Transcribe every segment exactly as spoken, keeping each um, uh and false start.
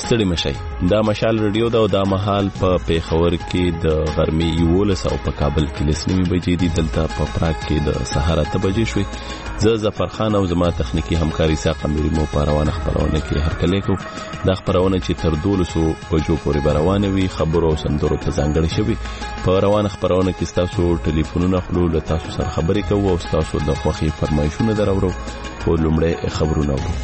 ستړي مشي. دا مشال رادیو دا او دا مهال په پیښور کې د غرمې یولس او په کابل کې لسنیمي بجې دي. دلته په پراګ کې د سهار اته بجې شوې. زه ظفر خان او زما تخنیکی همکاري ساق امیر مو په روانه خبرونه کې هرکلی کو. دا خبرونه چې تر دولسو بجو پورې روانه وي خبرو او سندرو ته ځانګړې شوي. په روانه خبرونه کې تاسو ټلیفونونه خلو له تاسو سره خبرې کوو او تاسو د خوښي فرمایشونه دراوړو. په لومړی خبرونه وو.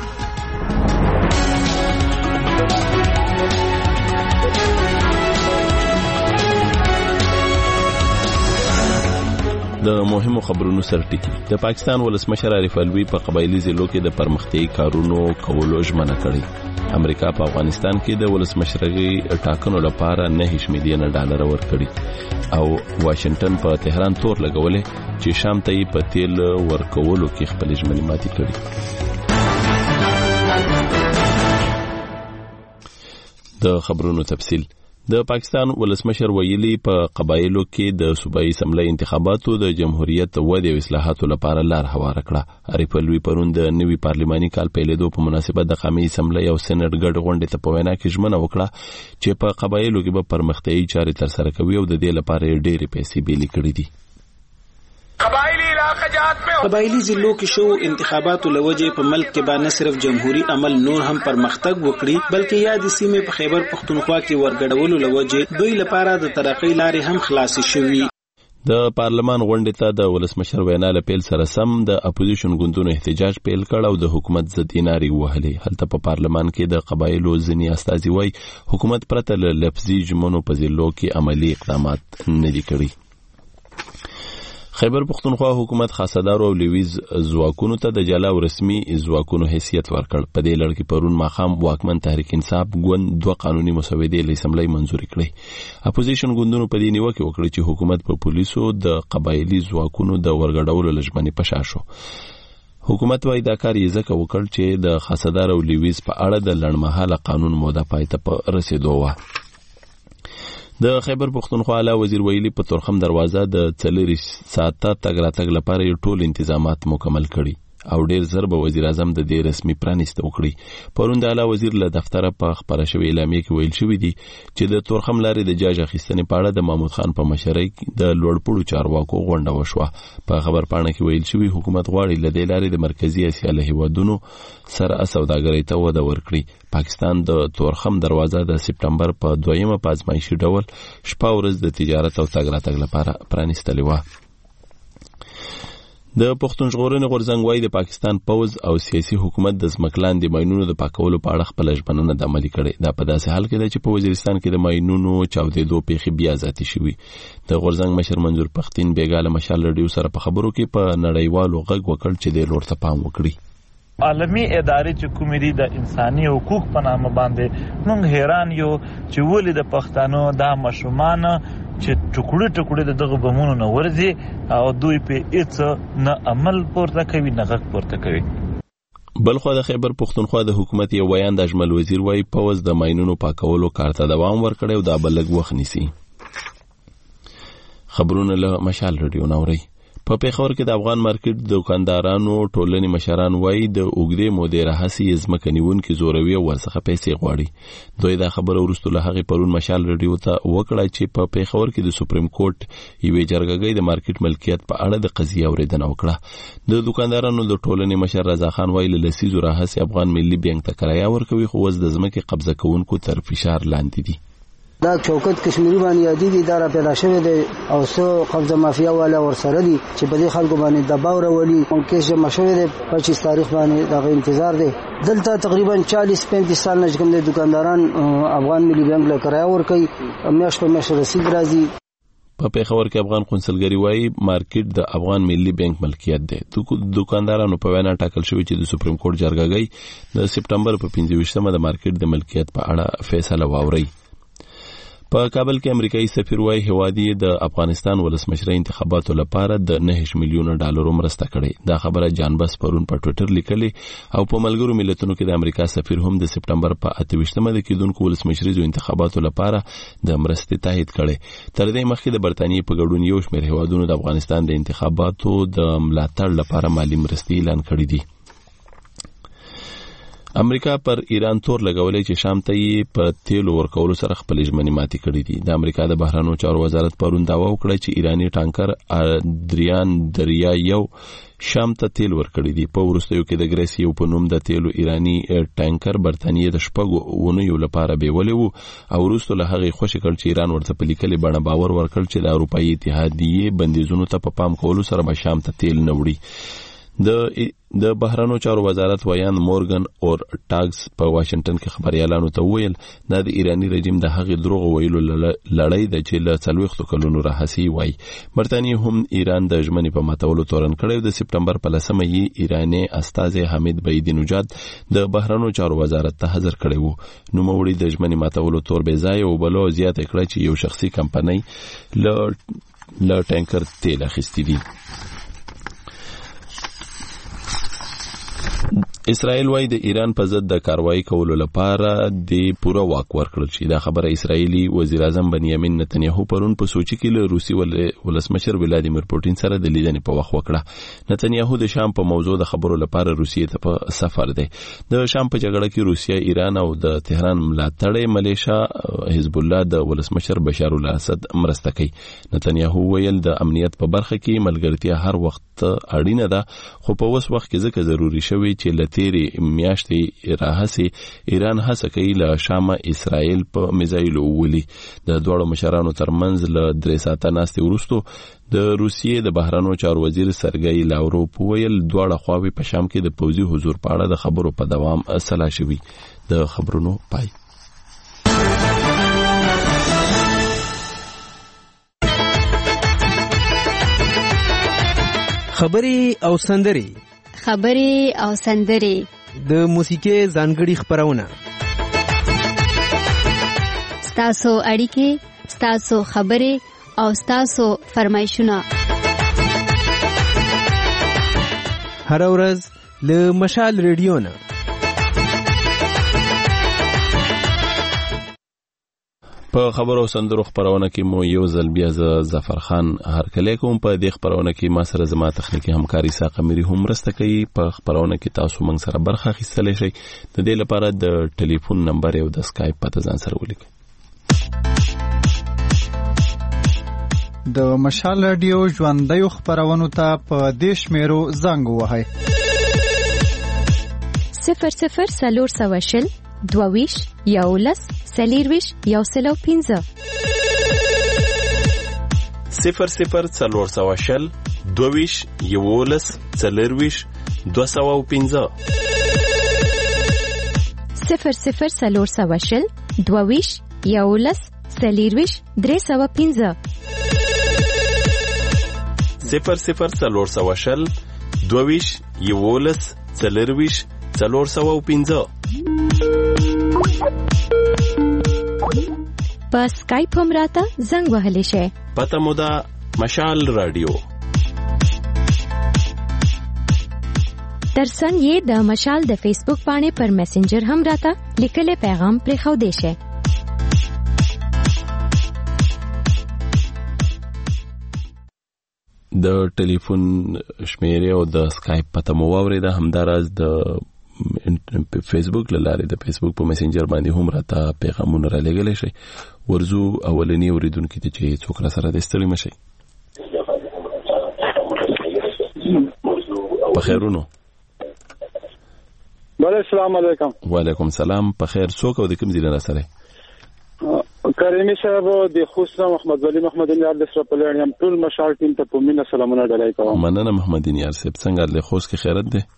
د مهمو خبرونو سره ټکی. د پاکستان ولسمشر عارف الوی په قبایلی ضلعو کې د پرمختیايي کارونو کولو ژمنه کړې. امریکا په افغانستان کې د ولسمشرۍ ټاکنو لپاره نه میلیون ډالر ورکړي او واشنگټن په تهران تور لګولې چې شام ته یې په تیل ورکولو کې خپل ژمنې ماتې کړې. د خبرونو تفصیل. د پاکستان ولسمشر ویلي په قبایلو کې د صوبایي اسمبلی انتخاباتو د جمهوریت ودې او اصلاحاتو لپاره لار هواره کړه. عارف الوی پرون د نوي پارلماني کال پیلېدو په مناسبت د قومي اسمبلی او سېنات ګډ غونډې ته په وینا کې ژمنه وکړه چې په قبایلو کې به پرمختیايي چارې ترسره کوي او د دې لپاره ډېرې پیسې بیلې کړې دي. قبایلی ضلعو کې شو انتخاباتو لوجه په ملک کې با نه صرف جمهوریت عمل نور هم پرمختګ وکړي بلکې یاد سیمه په خیبر پختونخوا کې ورګډولو لوجه دوی لپاره د ترقۍ لارې هم خلاص شوي. د پارلمان غونډې ته د ولسمشر وینا له پیل سره سم د اپوزیشن ګوندونو احتجاج پیل کړ او د حکومت ضد نارې وهلې. هلته په پارلمان کې د قبایلو ځینې استازي وایي حکومت پرته له لفظي ژمنو په ضلعو کې عملی اقدامات نه دي کړي. خیبر پختونخوا حکومت خاصدار او لویز ځواکونو ته د جلا او رسمي ځواکونو حیثیت ورکړ. په دې لړ کې پرون ماخام واکمن تحریک انصاف ګوند دوه قانوني مسودې له اسمبلی منزوري کړې. اپوزیشن ګوندونو په دې نیوکه وکړه چې حکومت په پولیسو د قبایلی ځواکونو د ورګډولو لژمنې پشا شو. حکومت وايي دا کار یې ځکه وکړ چې د خاصدار او لویز په اړه د لړمحاله قانون موده پای ته په رسیدو و. د خیبر پختونخوا اعلی وزیر ویلي په تورخم دروازه د څلور ساعته تګ راتګ لپاره ټول انتظامات مکمل کړي او ډیر زر به وزیر اعظم د دې رسمي پرانیسته وکړي. پرون د اعلی وزیر له دفتره په خبره شوی اعلامیه کې ویل شوی دی چې د تورخم لارې د جاج اخیستنې په اړه د محمود خان په مشرۍ د لوړپوړو چارواکو غونډه وشوه. په خبر پاڼه کې ویل شوی حکومت غواړي له دې لارې د مرکزی اسیا له هیوادونو سره سوداګرۍ ته وده ورکړي. پاکستان د تورخم دروازه د سپټمبر په دویمه په ازمایښتي ډول شپه ورځ د تجارت او تګ راتګ لپاره پرانیستلې وه. د پښتون ژغورنې غورځنګ وايي د پاکستان پوز او سیاسي حکومت د ځمکلاندې ماینونو د پاکولو په اړه خپل ژمنه د عملي کړې. دا په داسې حال کې ده چې په وزیرستان کې د ماینونو چاودېدو پیښې بیا زیاتې شوي. د غورځنګ مشر منظور پښتین بیګاله مشال رادیو سره په خبرو کې په نړیوالو غږ وکړ چې د لور ته پام وکړي. عالمی ادارې چې کومې دي د انساني حقوق په نامه باندې موږ حیران یو چې ولې د پښتنو دا ماشومان چې ټوکړي ټوکړي د دغه بمونو نه ورځي او دوی په هیڅ نه عمل پورته کوي نه غږ پورته کوي. بلخو د خیبر پختونخوا د حکومت یو بیان د اجمل وزیر وايي پوز د ماینونو پاکولو کار ته دوام ورکړي او دا بلګ وخت نیسي. خبرونه له مشال رادیو نوري. په پیښور کې د افغان مارکیټ دکاندارانو ټولنې مشران وایي د اوږدې مودې راهیسې ځمکه نیونکي زوروي او ورڅخه پیسې غواړي. دوی دا خبره وروسته له هغې پرون مشال رادیو ته وکړه چې په پیښور کې د سپریم کورټ یوې جرګې د مارکیټ ملکیت په اړه د قضیې اورېدنه وکړه. د دکاندارانو د ټولنې مشر رضا خان وایي له لسیزو راهیسې افغان ملي بانک ته کرایه ورکوي خو اوس د ځمکې قبضه کوونکو تر فشار لاندې دي. دا چوکت کشمیری باندې یادېږي دا را پیدا شوی دی او څو قبضه مافیا والا ورسره دي چې په دې خلکو باندې دباو راولي او کیس جمع شوی دی پچیس تاریخ باندې دغه انتظار دی. دلته تقریبا چالیس پینتیس سال نه کوم دي دکانداران افغان ملي بانک له کرایه ورکوي میاشت په میاشت رسید راځي. په پیښور کې افغان قونسلګری وایي مارکیټ د افغان ملي بانک ملکیت دی. دکاندارانو په وینا ټاکل شوی چې د سپریم کورټ جرګې د سپټمبر په پنځه ویشتمه د مارکیټ د ملکیت په اړه فیصله واوري. په کابل کې امریکایي سفیر وايي هوادي د افغانستان ولسمشرۍ انتخاباتو لپاره د نه میلیون ډالر مرسته کړې. دا خبره جان بس پرون په ټوئیټر لیکلي او په ملګرو ملتونو کې د امریکا سفیر هم د سپټمبر په اته ویشتمه د کېدونکو ولسمشریزو انتخاباتو لپاره د مرستې تایید کړي. تر دې مخکې د برتانیې په ګډون یو شمېر هیوادونو د افغانستان د انتخاباتو د ملاتړ لپاره مالی مرستې اعلان کړې دي. امریکا پر ایران تور لګولې چې شام ته یې په تیلو ورکولو سره خپل ژمنې ماتې کړې دي. د امریکا د بهرانو چارو وزارت پرون داوا وکړه چې ایرانی ټانکر ادریان دریا یو شام ته تیل ورکړی دی. په وروستیو کې د ګریس یو په نوم د تیلو ایرانی ټانکر برتانیې د شپږو اونیو لپاره بیولې وو او وروسته له هغه خوشی کړ چې ایران ورته په لیکلي بڼه باور ورکړ چې د اروپאי اتحادیې بندیزونو ته په پام کولو سره به شام ته تیل نه وړي. د د بهرانو چارو وزارت ویان مورګن اور ټاګز په واشنگټن کې خبريالانو ته ویل دا د ایرانی رژیم د هغې دروغ ویلو لړۍ د چې له څلوېښتو کلونو راهسي وای. برتانیې هم ایران د ژمنې په ماتولو تورن کړی. د سپټمبر په لسمه یې ایرانی استازی حمید بعیدی نژاد د بهرانو چارو وزارت ته حاضر کړی وو. نوموړي د ژمنې ماتولو تور بې ځای او بلو زیاته کړه چې یو شخصي کمپنۍ له له ټانکر تیل اخیستی دي. اسرائیل وايي د ایران په ضد د کاروایی کولو لپاره د پوره واک ورکړل شي. دا خبره اسرائیلي وزیر اعظم بنیامین نتنیاهو پرون په سوچي کې له روسي ولسمشر ولادیمیر پوتین سره د لیدنې په وخت وکړه. نتنیاهو د شام په موضوع د خبرو لپاره روسیې ته په سفر دی. د شام په جګړه کې روسیا، ایران او د تهران ملاتړ ملیشا حزب الله د ولسمشر بشار الاسد مرسته کوي. نتنیاهو ویل د امنیت په برخه کې ملګرتیا هر وخت اړینه ده، خو په اوس وخت کې ځکه ضروری شوی چې لتيري میاشتې راهسي ایران هڅه کوي له شامه اسرائیل په میزایلو ولي. د دوړو مشرانو ترمنځ له درې ساعته ناستې وروسته د روسیې د بهرانو چارو وزیر سرګئی لاوروف ویل دواړه خواوې په شام کې د پوځي حضور په اړه د خبرو په دوام سلا شوي. د خبرونو پای. خبري او سندري خبري او سندري د موسیقي ځانګړي خبرونه ستاسو اړیکې ستاسو خبري او ستاسو فرمایشونه هر ورځ له مشال ریډیو نه. په خبرو سندرو خبرونه کې مو یو ځل بیا ز ظفر خان هرکلی کوم. په دې خبرونه کې ما سره زما تخنیکی همکاري ساقه مری هم مرسته کوي. په خبرونه کې تاسو موږ سره برخه اخیستلی شئ. د دې لپاره د ټلیفون نمبر او د اسکایپ پته ځان سره ولیکئ. د مشال رادیو ژوندۍ خبرونو ته په دې شمیرو زنګ ووهئ: صفر صفر څلور سوه شل دوه یولس سلیرویش یو سلو پینزه صفر صفر څلور سوه شل دوه یولس سلیرویش دوه سوه پینزه صفر صفر څلور سوه شل دوه یولس سلیرویش درې سوه پینزه صفر صفر څلور سوه شل دوه یولس سلیرویش څلور سوه پینزه. په اسکایپ هم راته زنګ وهلی شئ. پته مو ده مشال رادیو. ترڅنګ یې د مشال د فیسبوک باندې پر میسنجر هم راته لیکلی پیغام پرېښودی شئ. د ټلیفون شمیرې او د اسکایپ پته مو واورېده. همداراز د فیسبوک له لارې د فیسبوک په میسنجر باندې هم راته پیغامونه را لېږلی شئ. ورځو اولني اورېدونکي ته چې څوک را سره دی ستړي مه شئ. په خیرونو. بله السلام علیکم. وعلیکم سلام. په خیر. څوک او د کوم ځای نه را سره؟ کریمي صاحب د خوست نه محمد ولی محمد نیار د سره په لړ یم. ټول مشال ټیم ته په مینه سلامونه ډالۍ کوم. مننه محمد نیار صاحب. څنګه د خوست کې خیرت دی؟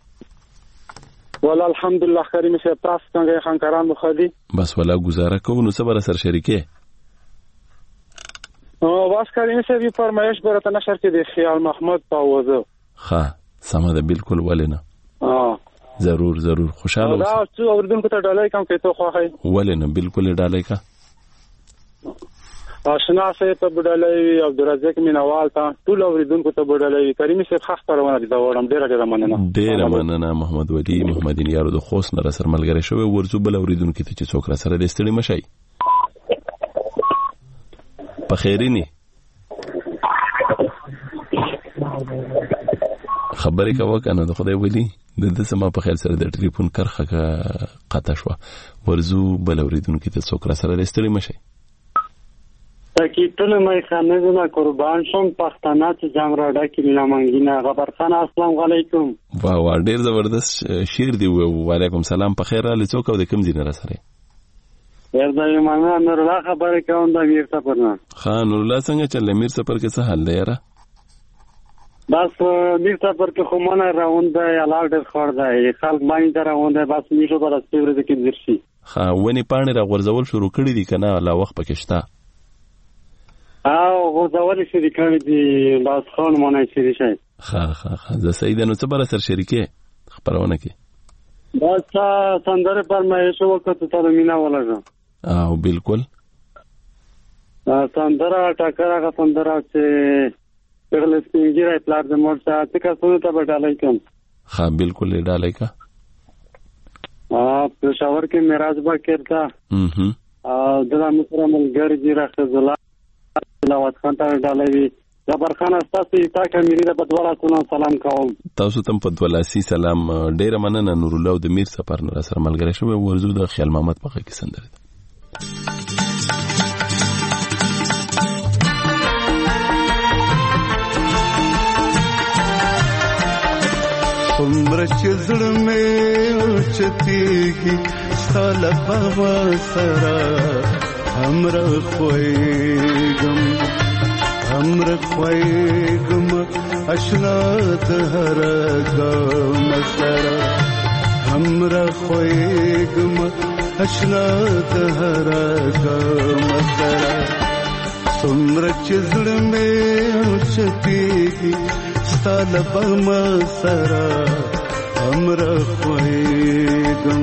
والله الحمدلله کریمي صاحب. تاسو څنګه خانکاران مو خدي؟ بس ولا گزاره کوو. نو څه بر سره شریکه؟ او واس کریمي صاحب یې فرمایش برته نشر کې د خیال محمد پاوزه. ښه سمه ده بالکل. ولې نه؟ اه ضرور ضرور. خوشاله اوسئ. دا څو اوردونکو ته ډالۍ کوم کې ته خوښي؟ ولې نه بالکل ډالۍ کا. آشنا صاحب ته ډالۍ، عبدالرزاق مینوال ته، ټول اوریدونکو ته ډالۍ. کریمي صاحب خاص پرونه دي دا وړم. ډیره ډیره مننه. ډیره مننه محمد ولی محمد نیارو د خوست نه سره ملګری شوی. ورځو بل اوریدونکو ته چې څوک را سره د ستړي مشي. په خیرینی خبرې کوه کنه د خدای ولی د د سما په خیال سره د ټلیفون کرخه قطع شو ورزو بل اوریدونکو ته څوک را سره رستړي مشي تاکي ټول مې خانه قربان شم پښتانه چې جام را ډکې لمنګینه غبر خان السلام علیکم. واه واه ډیر زبردست شعر دی. وعلیکم سلام په خیر را څوک او د کوم ځای را سره وردا یمانه نور الله خبره کوم د امیر سفر نه. خان نور الله څنګه چل امیر سفر کې څه حل دی یاره؟ بس امیر سفر کې خو مونږ راوند دی علاوه ډېر خور دی خلک باندې راوند دی بس میشو پر استوره د کې درشي. ها ونی پانی را غورځول شروع کړی دي کنه لا وخت پکې شته. او غورځول شروع کړی دي بس خان مونږ شي شي. ها ها ها زه سید نو څه بر سر شریکه خبرونه کې. بس سندره پر مې شو وخت ته مینا ولګم. او بالکل سندره ټاکره غا سندره چې پرله سپینګیره پلار د مور څخه څه کسونه ته بډالای کوم. ها بالکل ډالای کا ا پېښور کې معراج با کېرتا هم ا دغه مصر ملګری دی راخه زلا لاوت خان ته ډالای جبر خان استاسي تا کمیری د بدواله کو سلام کوم. تاسو تم بدوالاسي سلام ډیر مننه نور الله د میر سفر نه سره ملګری شو ورزو د خیال محمد په کې سندره څومره چې زړه مې اوچتېږي ستا له بابا سره همره خوېږم همره خوېږم اشنا د هره ګام سره همره خوېږم اشنا د هره ګام سره څومره چې زړه مې اوچتېږي ستا له بابا سره همره خوېږم.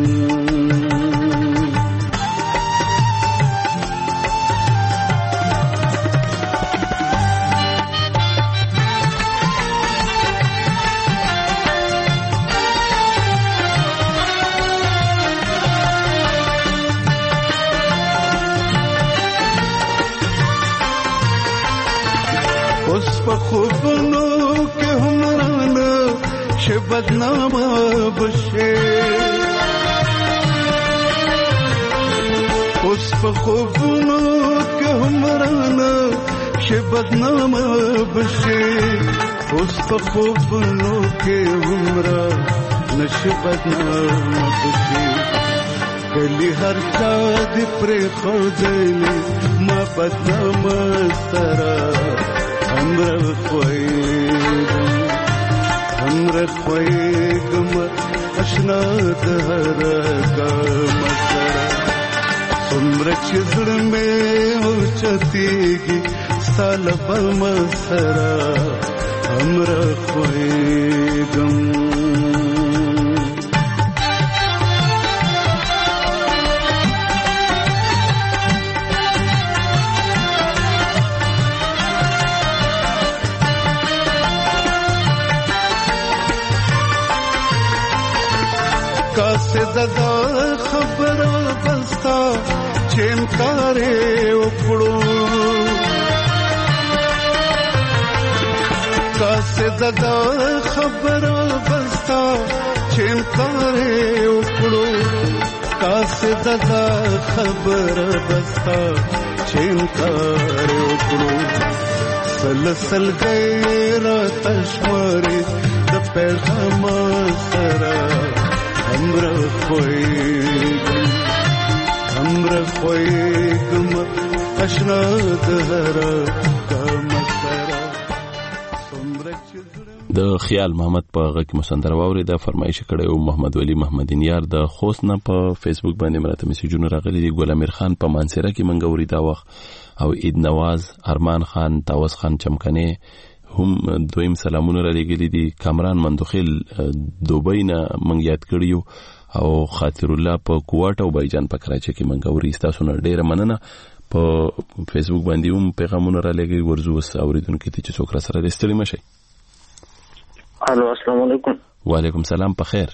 اوس په خوبونو کې هم رانه چې بدنامه بشي اوس په خوبونو کې هم رانه چې بدنامه بشي اوس په خوبونو کې هم رانه چې بدنامه بشي کلی هر چا دې پرې خوځېلې ما بدنامه سره همره خوېږم همره خوېږم اشنا د هره ګام سره څومره چې زړه مې اوچتېږي ستا له بابا سره همره خوېږم. کاسه ددا خبره بستا چې انکار وکړو کاسه ددا خبره بستا چې انکار وکړو کاسه ددا خبره بستا چې انکار وکړو سلسل غیر تشماري د پیغام سره همره خوېږم همره خوېږم اشنا د هره ګام سره د خیال محمد په غږ کې مسندره واوري د فرمایش کړي او محمد ولی محمد یار د خوست نه په فیسبوک باندې مرته میسجونه راغلي دي. ګل امیر خان په مانسره کې منګوري دا وخت او عید نواز ارمان خان تاوس خان چمکنه هم دویم سلامونه را لګلي دي. کامران مندوخیل دوبۍ نه منګ یاد کړیو او خاطر الله په کوټ او بایجان په کراچي کې منګوري. تاسو نه ډیره مننه. په فیسبوک باندې هم پیغامونه را لګي ورزو اوریدونکو ته چې څوک را سره رسېدلی مشي. الو السلام علیکم. وعلیکم سلام په خیر.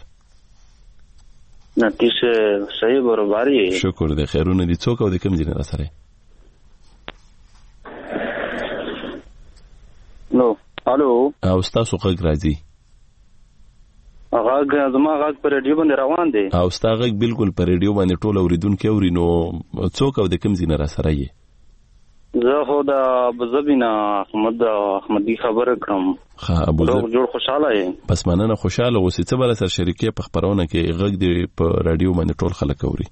نتیش صحیح برابرۍ. شکر دې خیرونه دي. څوک او د کوم ځای را سره؟ نو الو او تاسو غږ راځي. هغه زما غږ په ریډیو باندې روان دی او ستا غږ بالکل په ریډیو باندې ټول اوریدونکي اوري. نو څوک او د کوم ځای نه را سره یې؟ زه خو د ابوظبي نه احمد احمدي خبره کړم. ښه ابوظبي جوړ خوشاله یې؟ بس مننه خوشاله اوسې. څه بل سره شریکې په خبرونه کې غږ دی په ریډیو باندې ټول خلک اوري.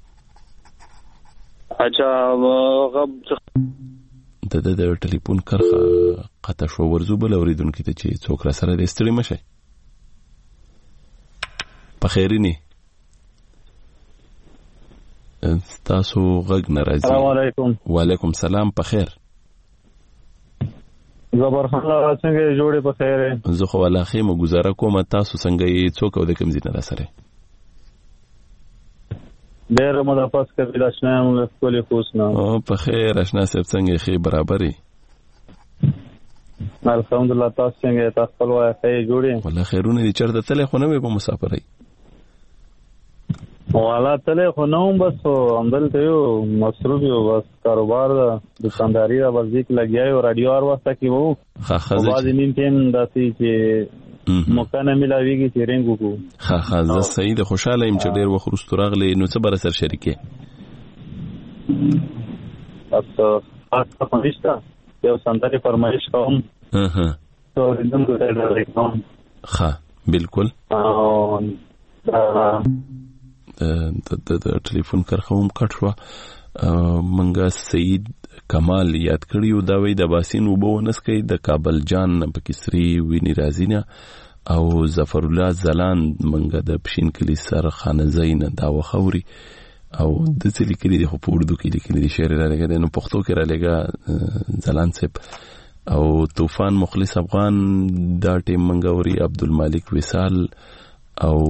اچھا هغه د د ټلیفون کرخه قطع شو. ورزو بل اوریدونکي ته چې څوک را سره دې ستړي مشه. په خیرینی تاسو غږ ناراضي. السلام علیکم. وعلیکم سلام. په خیر. زبرخان الله څنګه جوړې په خیر؟ زه خو الله خیمه گزاره کوم. تاسو څنګه یې؟ څوک او د کوم ځای نه را سره؟ ډېر مدافعت کوي آشنا یم له خپلې خوست نه. او په خیر آشنا صاحب څنګه یې؟ ښې برابرې؟ الحمدلله. تاسو څنګه یې؟ تاسو خپل وایه ښه جوړې؟ والله خیرونه دي. چېرته تللی خو نه وې په مسافرۍ؟ والا تللی خو نه وم، بس همدلته یو مصروف یو، بس کاروبار ده دکانداري ده، بس دې کې لګیا یو. راډیو هر وخته کې وو، بعضې نیم ټایم داسې چې موقع نه میلاویږي چې رنګ وکړو. ښه ښه زه صحیح ده. خوشحاله یم چې ډېر وخت وروستو راغلی. نو څه به راسره شریکې؟ بس خاص څه نشته، یو سندرې فرمایش کوم. اورېدونکو ته ډالۍ کوم. ښه بالکل. د ټلیفون کرښه هم کټ شوه. منګه سید کمال یاد کړیو دا وی د باسین اوبه ونسکئ د کابل جان پکې سري ویني راځي نه. او ظفر الله زلان منګه د پښین کلی سر خانزۍ نه دا وخوري. او د څه لیکلي دي خو په اردو کې لیکلي دي. شعر را لګا دی نو پښتو کې را لګا زلان صاحب. او طوفان مخلص افغان دا ټیم منګوري. عبدالمالک وصال او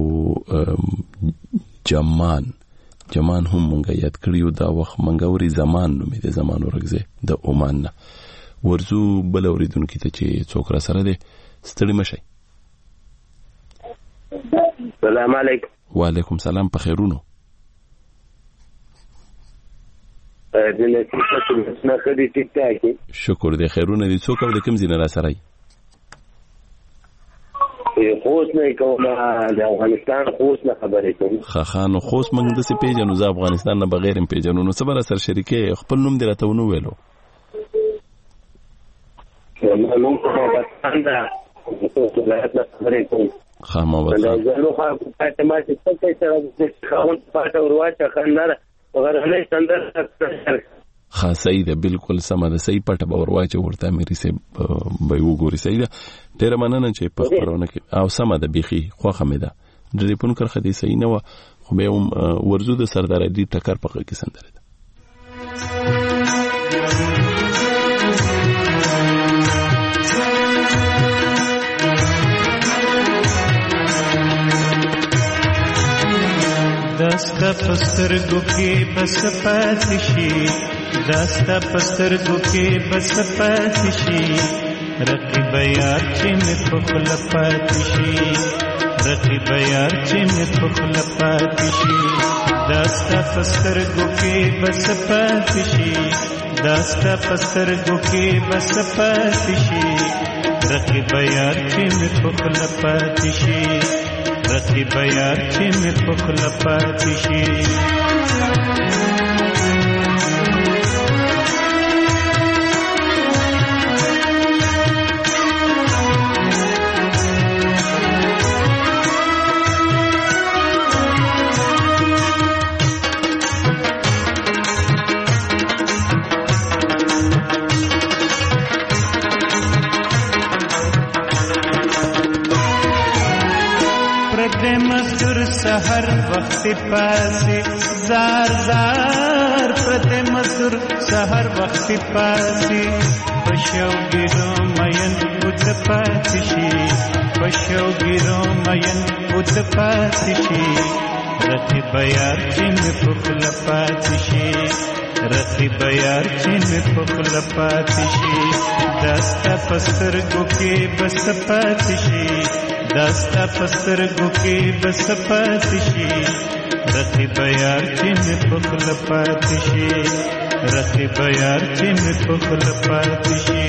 جمان جمان هم منګه یاد کړیو دا وخت. منګوري زمان نومې د زمان ورګزه د عمان نه. ورزو بل اوریدونکو ته چې څوک را سره دي ستړي مشي. السلام علیکم. وعلیکم سلام. په خیرونو؟ شکر دې خیرونه دي. څوک او د کوم ځای نه را سره یې؟ خوست نه کوم، د افغانستان خوست نه خبرې کوم. ښه ښه نو خوست موږ داسې پیژنو، زه افغانستان نه بغیر هم پیژنو. نو څه به را سره شریکې؟ خپل نوم دې راته ونه ویلو. زما نوم محمدخان ده، خوست ولایت نه خبرې کوم. ښه محمدخان. زلو خلکو پاتې ما چې څه کوي سره د خاوند پاته ورواچه خندره غرغړې سندره. ښه صحیح ده. بالکل سمه ده. صحیح پټه به ور واچو ورته امیر صاحب به یې وګوري. صحیح ده. ډېره مننه چې په خپرونه کې او سمه ده. بیخي خوښه مې ده. ټلیفون کرښه دې صحیح نه وه خو بیا هم ورزو د سردار علي ټکر په غږ کې سندره ده. داستا پسترګو کې بس پاتې شي، داستا پسترګو کې بس پاتې شي، رقیب یار چې مې په خوله پاتې شي، رقیب یار چې مې په خوله پاتې شي، داستا پسترګو کې بس پاتې شي، داستا پسترګو کې بس پاتې شي، رقیب یار چې مې په خوله پاتې شي، رقیب یار چې مې په خوله پاتې شي. سحر وقت پاسي زار زار پرته مزور سحر وقت پاسي پښو ګیرو مین وت پاتې شي، پښو ګیرو مین وت پاتې شي، رقیب یار چې مې په خوله پاتې شي، رقیب یار چې مې په خوله پاتې شي، داستا پسترګو کې بس پاتې شي، داستا پسترګو کې بس پاتې شي، رقیب یار چې مې په خوله پاتې شي، رقیب یار چې مې په خوله پاتې شي.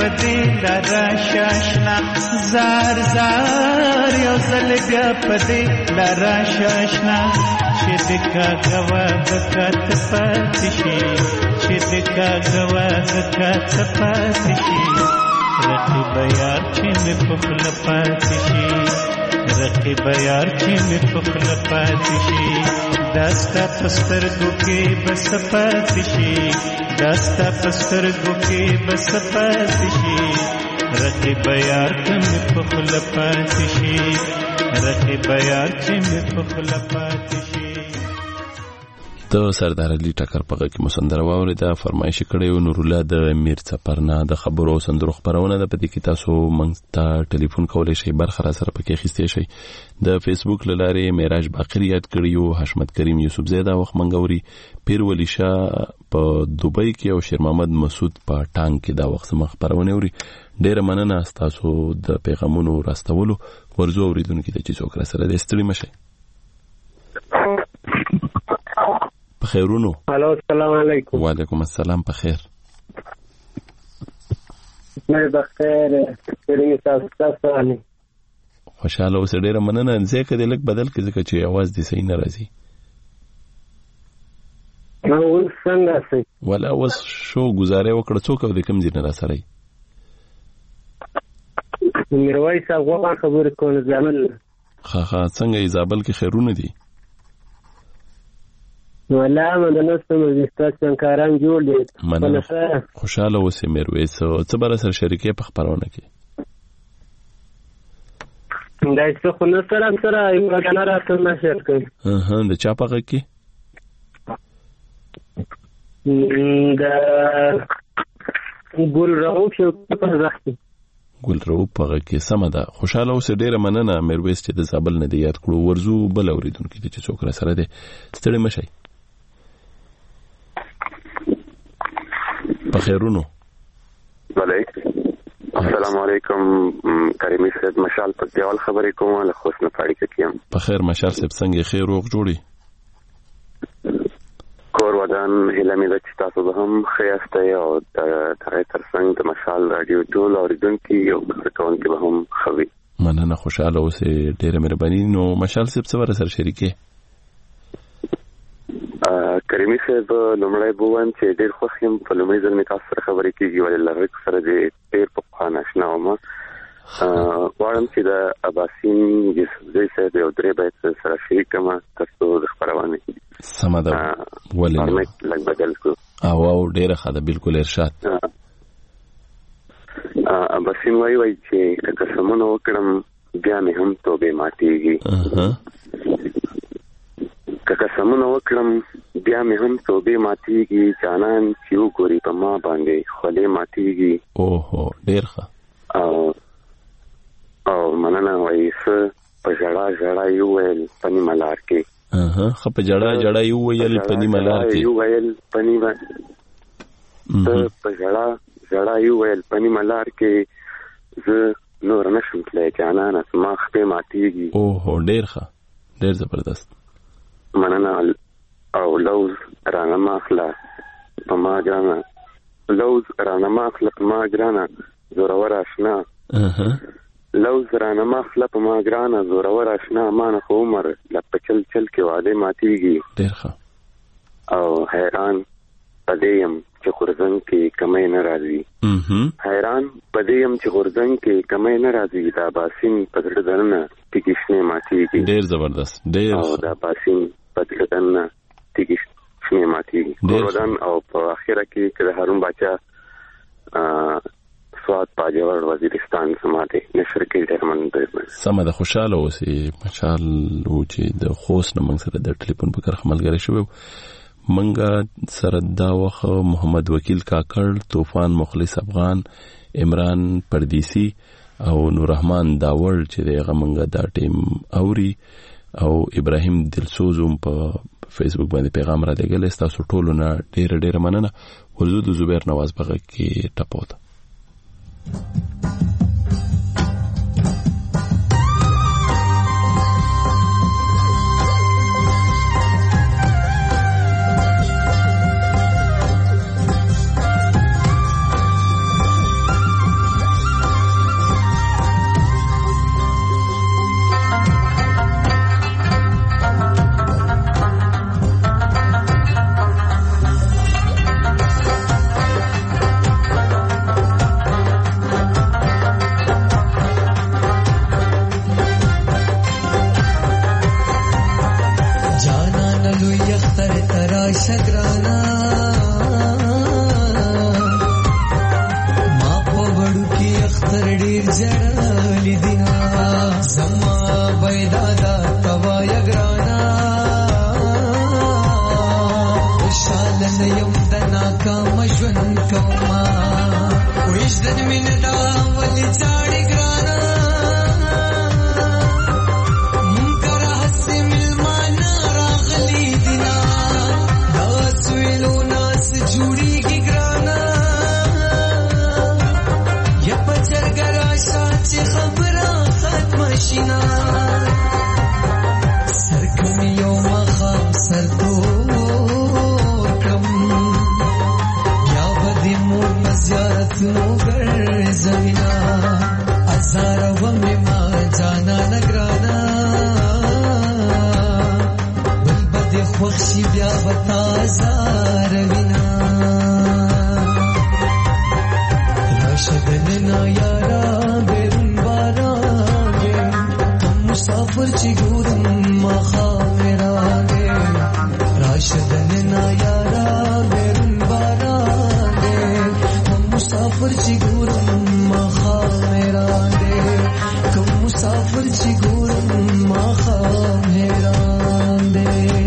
پدې لارا شاشنا زار زار یو ځل بیا پدې لارا شاشنا چې دکا غوا غکات پاتشي چې دکا غوا غکات پاتشي رقیب یار چې مې پخل پاتشي رقیب یار چې مې پخل پاتشي داستا پسترګو کې بس پاتشي داستا پسترګو کې بس پاتشي رقیب یار چې مې پخل پاتشي رقیب یار چې مې پخل پاتشي. د سردار علي ټکر په کې مسندره واورېده فرمایش کړی و نور الله د امیر څپرنا د خبرو سندرو خبرونه د پدې کې تاسو مونږ ته ټلیفون کولای شئ برخه را سره پکې اخیستی شئ. د فیسبوک له لارې معراج باقر یاد کړی او حشمت کریم یوسف زیدا وخت منګوري پیر ولی شاه په دوبۍ کې او شیر محمد مسعود په ټانګ کې دا وخت سم خبرونه اوري. ډیره مننه تاسو د پیغامونو راستولو ورزو اوریدونکو ته چې څوک را سره د ستړي مشه. بخیرونو. الو السلام علیکم. وعلیکم السلام. بخیر. مې بخیر. څنګه تاسو تاسو باندې خوشاله اوسئ. ډیره مننه. ځکه دې لک بدل کې ځکه چې आवाज دې صحیح نه راځي. نو ول څنګه سي ولا اوس شو گزارې وکړه څوک دې کم ځینې را سره میرویس هغه خبرې کول ځامل. خا خا څنګه ایزابل کې خیرونه دي؟ ولا مدنه سم ستاسو کاران جوړ دي. مننه. خوشاله اوسئ میرویس. څه بر سره شریکې په خبرونه کې دا څه خو نه سره سره یو غنا راته نشي کوي. ها د چا په کې دا ګل راو شو په ځختي ګل راو په کې سم ده. خوشاله اوسئ. ډیره مننه میرویس چې د زابل نه دی یاد کړو. ورزو بل اوریدونکو چې څوک را سره دي ستړي مشي. بخیرونو. وعلیکم السلام علیکم. کریمی صاحب مشال په دیوال خبرې کوم له خوشنه پاړی کېم. بخیر مشال صاحب څنګه خیر روغ جوړي؟ کور ودان هله مې د تاسو به هم خیاسته او د هغه ترڅنګ د مشال رادیو ټول اوریدونکو یو څه به هم خوي. مننه. خوشاله اوسئ. ډیره مهرباني. نو مشال صاحب څه ور سره شریکه؟ کریمی صاحب لومړی بوون چې ډیر خوښ یم په لومړي ځل مې تاسو سره خبرې کیږي ولې لږ سره د ډیر په خانه آشنا وم. غواړم چې د اباسین یوسفزۍ صاحب یو درې بیت سره شریک کړم تاسو د خبرونه. سمه ده. ولې لږ بدل کو او او ډیره ښه ده. بالکل ارشاد. اباسین وایي وایي چې که قسمونه وکړم بیا مې هم توبې ماتېږي. که قسمونه وکړم بیا مې هم توبې ماتېږي. جانان چې وګوري په ما باندې خولې ماتېږي. اوهو ډېر ښه. او او مننه وایي څه په ژړا ژړا یې وویل په نیمه لار کې. ښه په ژړا ژړا یې وویل په نیمه لار کې. وویل په نیمه ته په ژړا ژړا یې وویل په نیمه لار کې زه نور نشم تللی جانانه زما خپې ماتېږي. اوهو ډېر ښه. ډېر زبردست. مننه. او لوز رانه ماخله په ما ګرانه لوز رانه ماخله په ما ګرانه زورور آشنا. لوز رانه ماخله په ما ګرانه زورور آشنا. ما نه خو عمر لپه چل چل کې واده ماتېږي. ډېر ښه. او حیران پدې یم چې غورځنګ کې کمی نه راځي. حیران پدې یم چې غورځنګ کې کمی نه راځي. دا باسین په زړه دننه تیږې شنې ماتېږي. ډېر زبردست. ډېر. او دا باسین په زړه دننه تیږې شنې ماتېږي. ودان او په اخره کې چې د هارون باچا سواد پاجور وزیرستان سماته نشر کې درمن دی. سمه ده. خوشاله اوسئ. مشال و چې د خوست نه موږ سره د ټلیفون په کار خملګری شوو. منګه سره دا وخت محمد وکیل کاکړ، طوفان مخلص افغان، عمران پردیسی او نور رحمان داور چې دغه منګه دا ټیم اوري او ابراهیم دلسوزم په فیسبوک باندې پیغام را لګل. تاسو ټول نه ډیر ډیر مننه. ورزو د زبیر نواز بغه کې ټپوت. جړل دینا زما بيدادا توا یګرانا شالن یم دنا کا مشون کوما وجدن من دا ولي چاړي ګرانا منکر حسم المانا راغلی دینا دا سویلو ناس جوړي کی ګرانا یا پچر ګراشا چې خبره ختم شینا سرکم یو مخام سرتو زیارت نو گر زمینا ازار و مما جانا نگرانا بل بد خوخشی بیا بتا زار وینا راشدن نا یارا بیرون بارا گے کم مسافر چی گورم مخا میرا گے راشدن نا یارا بیرون بارا مسافر چی گورم مخا میرا دے کم مسافر چی گورم مخا میرا دے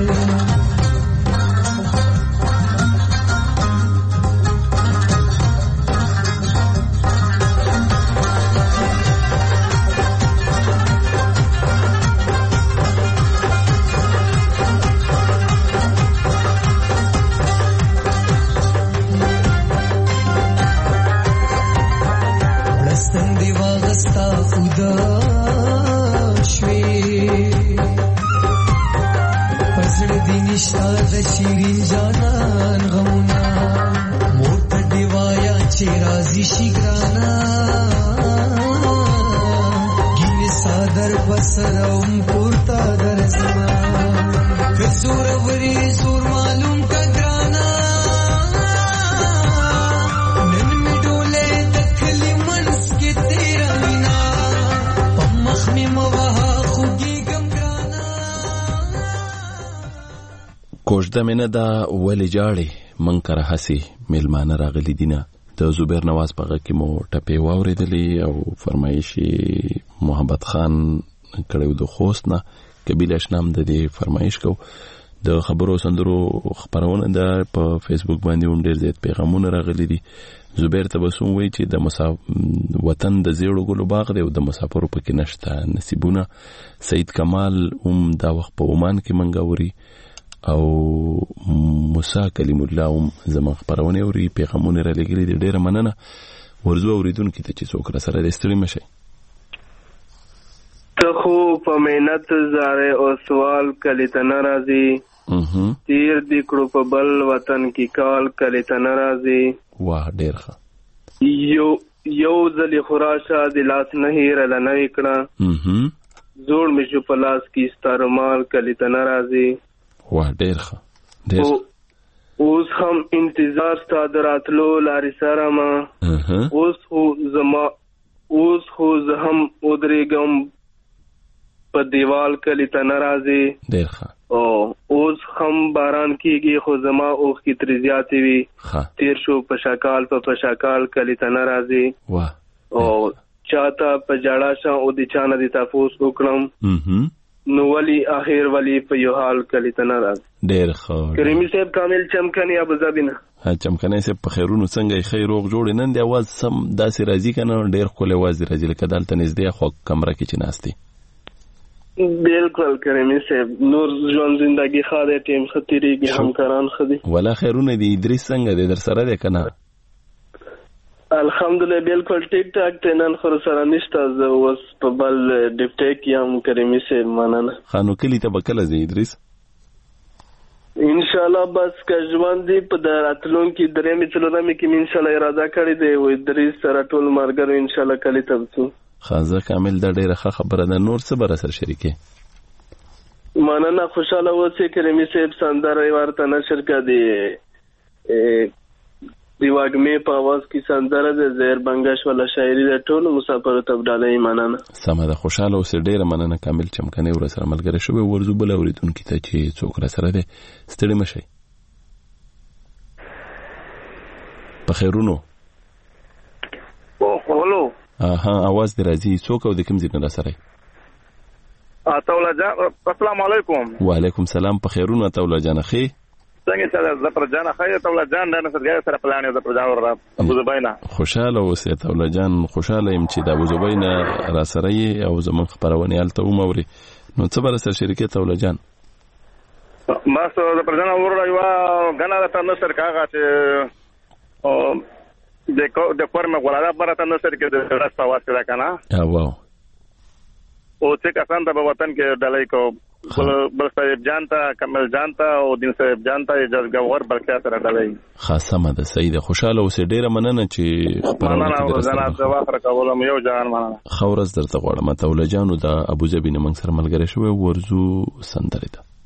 شیرین جانان غمونا موت دیوایا چرازی شگرانا گین سادر بسرم پورتا در زمان کسور وری سور معلوم کگرانا نن می ڈولے دکھلی منس کے تیرا وینا پمخ میں مواہا خوگی کوژده مینه دا ولی جاړي منکر حسی ملمانه راغلی دینه د زبیر نواز په غږ کې مو ټپې واورېدلې او فرمایشي محمد خان کړو د خوست نه کبیل اشنام د دې فرمایش کو د خبرو سندرو خبرونه د په فیسبوک باندې هم ډېر زیات پیغامونه راغلي دي زبیر تبسم وایي چې د مسافر وطن د زیړو ګلو باغ دی او د مسافرو پکې نشته نصیبونه سید کمال هم دا وخت په عمان کې منګوري او موسی کلیم الله هم زموږ خبرونه اوري پیغامونه را لګري دي ډیره مننه ورزو اوریدونکو ته چې څوک را سره د ستړي مشي ته خو په مهنت زاره او سوال کلی ته ناراضي تیر دی کړو په بل وطن کې کال کلی ته ناراضي واه ډیر ښه یو یو ځلې خراشه د لاس نه هیر لنه وکړه زوړ مې شو په لاس کې ستارمال کلی ته ناراضي واه ډیر ښه ډیر اوس هم انتظار ستا د راتلو لارې سره ما اوس خو زما اوس خو زه هم ودرېږم په دیوال کلي ته نه راځې ډیر ښه او اوس هم باران کېږي خو زما اوښکې ترې زیاتې وي تېر شو په شاکال په پشاکال کلي ته نه راځې واه او چاته په ژړا شم او د چا نه دې تپوس وکړم نو ولی آخر ولی په یو حال کلی ته ناراض ډیر ښه کریمي صاحب کامل چمکني ابو ظبي نه ها چمکني صاحب په خیرونو څنګه خیر روغ جوړ نن دی आवाज سم داسې راځي کنه ډیر خپل आवाज راځي لکه دلته نږدې خو کمره کې چې ناشتي بالکل کریمي صاحب نور ژوند زندگی خاله ټیم خطرېږي همکاران خدي ولا خیرونه دی ادریس څنګه دی در سره دی کنه الحمدلله بالکل ټیک ټاک ته نن خو سره نشته زه اوس په بل ډیپټیک یم کریمي صاحب مننه خانو کلی ته بکله زی ادریس ان شاء الله بس که ژوند دی په راتلون کې درې می څلورمې کې ان شاء الله اراده کړې دی و ادریس سره ټول مرګرو ان شاء الله کلی ته وڅو خازه کامل دا ډیره ښه خبره ده نور څه بر سره شریکه مننه خوشاله اوسې کریمي صاحب سندره ورته نشر کړي دی واګمې په आवाज کې سندره د زهر بنگش ولا شاعري د ټولو مسافرو تبدالې مننه سمه ده خوشاله اوسې ډیره مننه کامل چمکني ور سره ملګری شوی ورزو بل اوریدونکو ته چې څوک را سره ده ستړي مشي په خیرونو او هلو اها आवाज دې راځي څوک او د کوم ځای نه سره اتولا جان السلام علیکم وعلیکم سلام په خیرونه اتولا جان خې څنګه چې زپر جان خې اتولا جان د نصر سره پلان زپر جان ور ابو زبینا خوشاله اوسې اتولا جان خوشاله يم چې د ابو زبینا را سره او زمون خبرونه الته وموري نو څه بر سره شریکه اتولا جان ما سره زپر جان ور یو غنا د نصر کاغه چې د کو د پر مې ولاده برته نصر کې د راستا واسطه کنه واو او چې کسان د وطن کې ډلای کو بل بل صاحب جانتا کمل جانتا او دین صاحب جانتا اجازه غور بلکې سره ډلای خاصه مده سید خوشاله اوسې ډیره مننه چې خبرونه کې درسته د واخره کولم یو جان مننه خورز درته غواړم توله جانو د ابو ظبی نه منځ سره ملګری شو ورزو سندره ده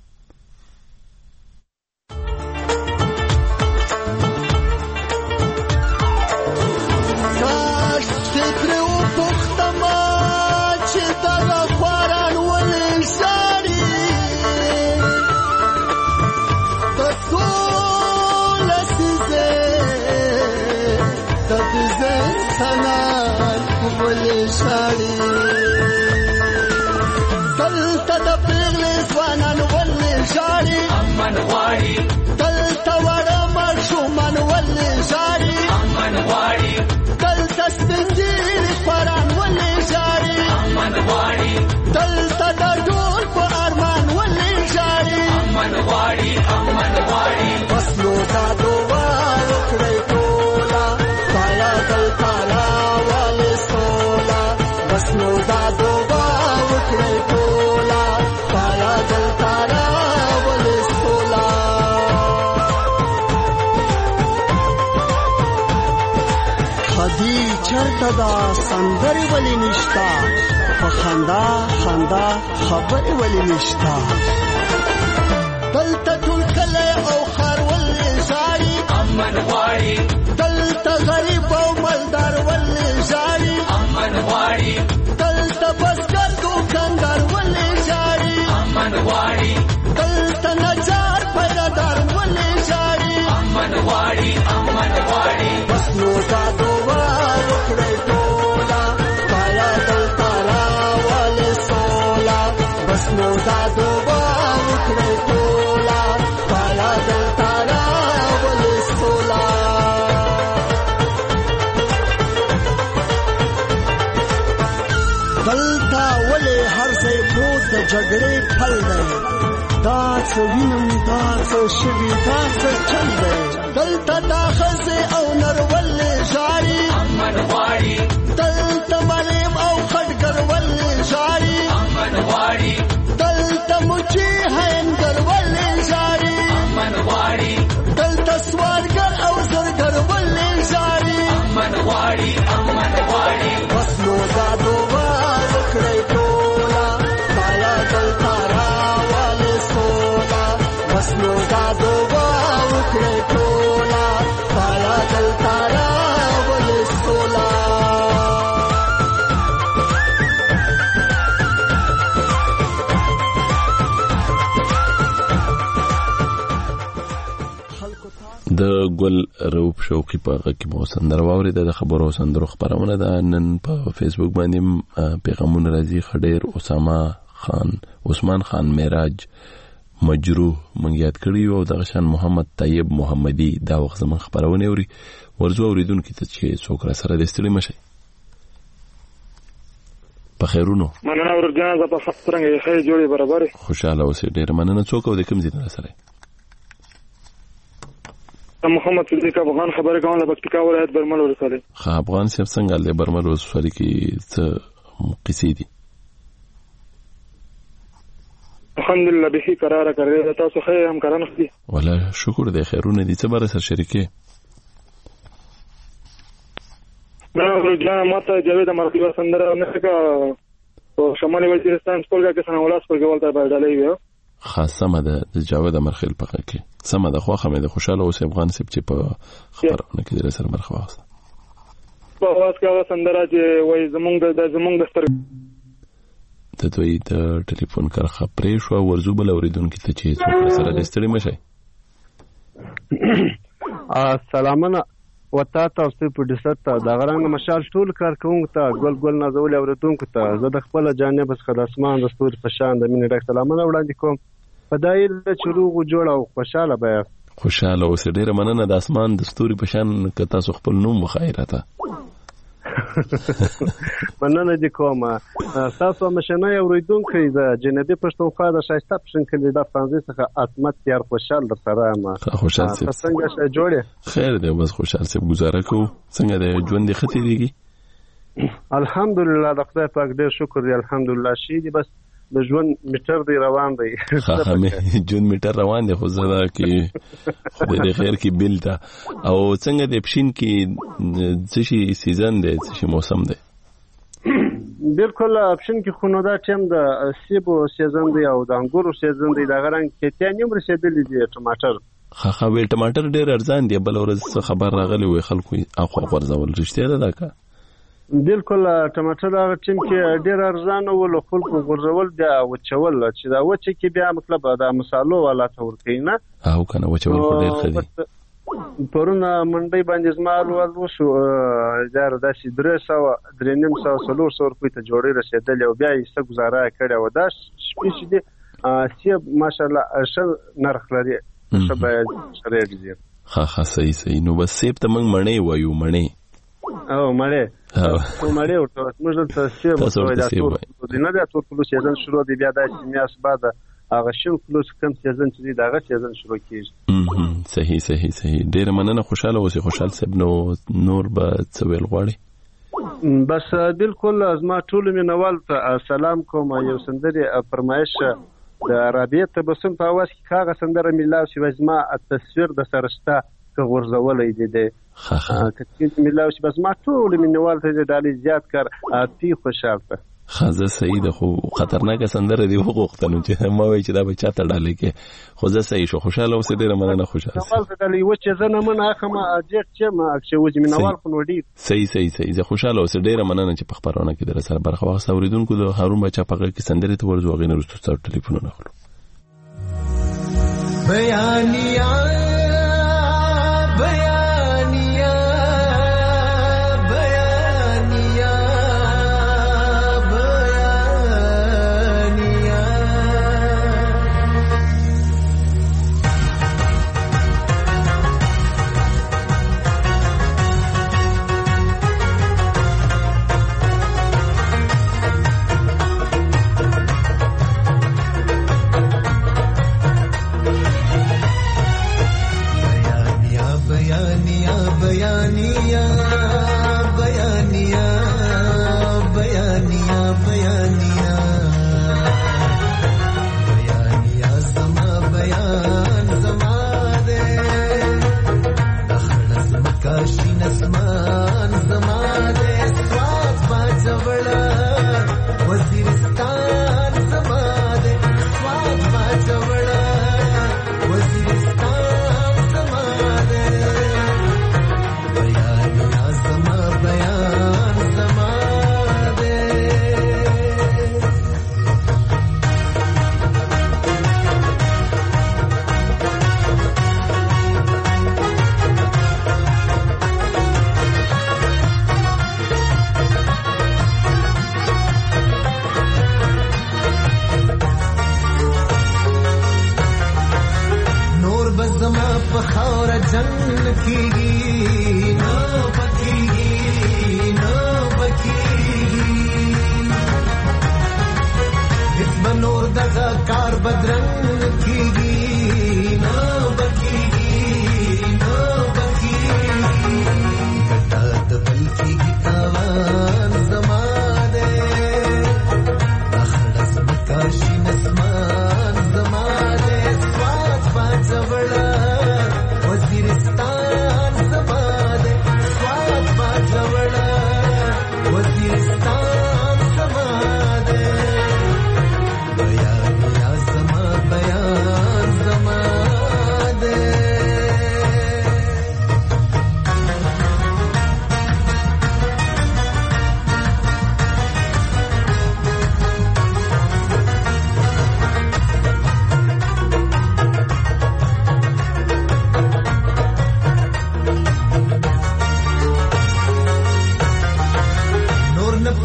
چرته دا سندري ولی نشتا په خندا خندا خبري ولی نشتا دلته ټول کله او خار ولې زاري امن واړي دلته غریب او مالدار ولې زاري امن واړي دلته بسګر دوکاندار ولې زاري امن واړي دلته نجار پیدادار ولې زاري امن واړي امن واړي بس نو دا دوه نو دا دوبا وکړې ټولا پالا دل تارا ولې سولا دلتا ولې هر ځای پروت د جګړې پل دی دا څه وینم دا څه شوي دا څه چل دی دلته دا ښځې او نر ولې ژاړي امن غواړي دلته مریم او خټګر ولې ژاړي امن غواړي دلته مچی هندر ولې ژاړي امن غواړي دلته سوالګر او زرګر ولې ژاړي امن غواړي امن غواړي بس نو دا دوه وکړې ټولا پایا دلته راولې سولا بس نو دا دوه وکړې ټولا پایا دلته راولې سولا د ګل روپ شوقي په هغه کې مو سندره واورېده د خبرو سندرو خبرونه ده نن په فیسبوک باندې پیغامونه راځي خډیر اسامه خان عثمان خان معراج مجروح مونږ یاد کړی او د شان محمد طیب محمدي دا وخت زمون خبرونه اوري ورزو اوریدونکو ته چې څوک را سره د ستړي مشي په خیرونو مننه ورځان زه په څنګه یې خیر جوړي برابر خوشاله اوسې ډیر مننه څوک او د کوم ځای نه سره محمد صدیق افغان خبره کوم له پکتیکا ولایت برمل ورساله خا افغان سیب څنګه له برمل ورساله کې څه قصې دي الحمدلله به قرار کړی تاسو خیر هم کارانه دي ولا شکر دې خیرونه دي څه بر سره شریکه دا ورځ ماته جاوید مرتبه سندره نه کا او شمالي وزیرستان سپورګه کې سره ولاس پرګه ولته بدلې وي خاصه مده د جاوید مرخیل پخه کې سمه د خوخه مې د خوشاله اوس افغان سپ چې په خبرونه کې در سره مرخه واسه په واس کې سندره چې وای زمونږ د زمونږ د ستر د دوی د ټلیفون کرخه پرې شو ورزو بل اوریدونکو ته چې څوک سره د ستړي مشي سلامونه وتا تاسو په دې ست دا غرانګ مشال ټول کارکونکو ته ګل ګل نازول اوریدونکو ته زه د خپل جانب څخه د اسمان د ستوري په شان د مینې ډک سلامونه وړاندې کوم په دایره د چروغ جوړ او خوشاله به خوشاله اوسې. ډیره مننه د اسمان د ستوري په شان که تاسو خپل نوم وخایرته مننه دې کوم. تاسو مشنه اوریدونکو د جنبي پښتونخوا د شایسته پښتون کلیدا فرانسې څخه عصمت تیار خوشال در سره ما خوشال سي څنګه شې جوړه خیر دی بس خوشال سي گزاره کو څنګه د ژوند خطي دیږي الحمدلله د خدای پاک ډیر شکر دی الحمدلله شي دی بس د ژوند میټر دی روان دی ها مې ژوند میټر روان دی خو زه دا کې خدای دې خیر کې بیل تا او څنګه د پښین کې څه شي سیزن دی څه شي موسم دی بالکل پښین کې خو نو دا ټیم د سیبو سیزن دی او د انګورو سیزن دی دا غران کې ته نیم رسیدلی دی ټماټر خا خا ویل ټماټر ډیر ارزان دی بل ورځ خبر راغلی وي خلکو اخو ورزول رښتیا ده دا کا بالکل ټماټر هغه ټیم کې ډیر ارزان ول خلکو غرزول بیا وچول چې دا وچ کې بیا مطلب دا مصالو والا تور کینا او کنه وچول خو ډیر خدي پرونه منډي باندې زمال ول شو زار داسې درې سو درې نیم سو سلور سو روپۍ ته جوړې رسیدل او بیا یې څه گزاره کړې و دا شپې دي سیب ماشاءالله اشل نرخ لري شبه شریک دي ها ها صحیح صحیح نو بس سیب ته موږ مړې وایو مړې او مړې او مړې ورته موږ ته سیب وایو دا نه دا ټول کلو سیزن شروع دی بیا د میاس بعد هغه شل کلو کم سیزن چې دا هغه سیزن شروع کیږي صحیح صحیح صحیح ډیر مننه خوشاله اوسې خوشحال صاحب نو نور به څه ویل غواړي بس بالکل ازما ټول مینوال ته سلام کوم یو سندري فرمایش د رابطه تبسم په اواز کې کاغه سندره ملاو سی وزما تصویر د سرشته که ورزولې دي دي کله ملاو سی بس ما ټول مینوال ته د علي زیات کار پی خوشاله خزه صحیح ده خو خطرناک سندره دی وغوښتنو چې ما وای چې دا به چاته ډالې کې خو زه صحیح شو خوشاله اوسې ډیره مننه خوشاله نوال ته ډالې و چې زه نه من اخم اجر چې ما چې وځي مینوال خو وړي صحیح صحیح صحیح زه خوشاله اوسې ډیره مننه چې په خبرونه کې در سره برخه واخیسته اوریدونکو د هارون بچا په کې سندره ته ورځو غینه رستو ستاسو ټلیفون نه خلو بیانیا بیانیا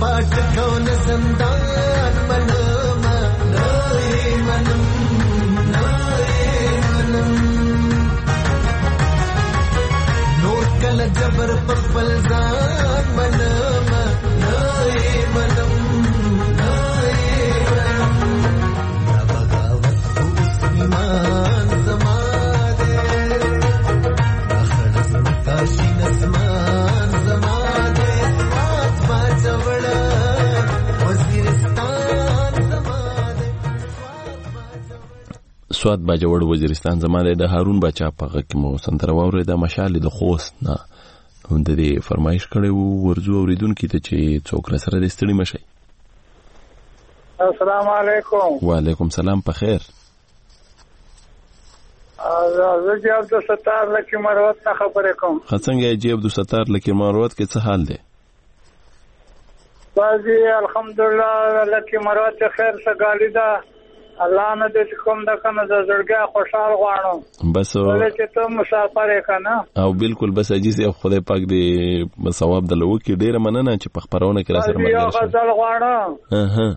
پاٹ کون زندان منم نای منم نای منم نور کل جبر پخپل ځان منم نای منم نای منم یا بغاوت اوس ایمان زما دې اخر زمکا شین اسمان زما سواد باجوړ وزیرستان زماده د هارون بچا په غږ مو سندره واورې د مشال د خوست نه هم د دې فرمایش کړو ورزو اوریدونکو ته چې څوک را سره د ستړي مشي. السلام علیکم. وعلیکم سلام په خیر. زه جی عبد الستار لکی مروت نه خبرې کوم. څنګه جی عبد الستار لکی مروت کې څه حال دی؟ بازی الحمدلله لکی مروت خیر څه دا الله نه دې کوم د کنه د زړګي خوشحال غواړم بس ولې چې ته مسافر یې کنه او بالکل بس اجازه خدای پاک دې ثواب دلو کې ډیره مننه چې په خبرونه کې را سره مګر شي غزل غواړم ها